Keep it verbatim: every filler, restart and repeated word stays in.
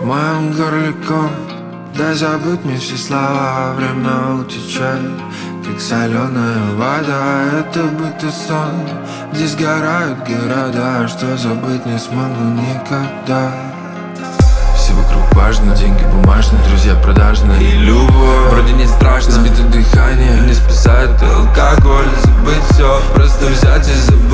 в моем горле ком. Дай забыть мне все слова, время утечет, как соленая вода. Это будто сон, где сгорают города, что забыть не смогу никогда. Все вокруг важно, деньги бумажные, друзья продажные и любовь вроде не страшно. Сбито дыхание, не спасает алкоголь. Забыть все, просто взять и забыть.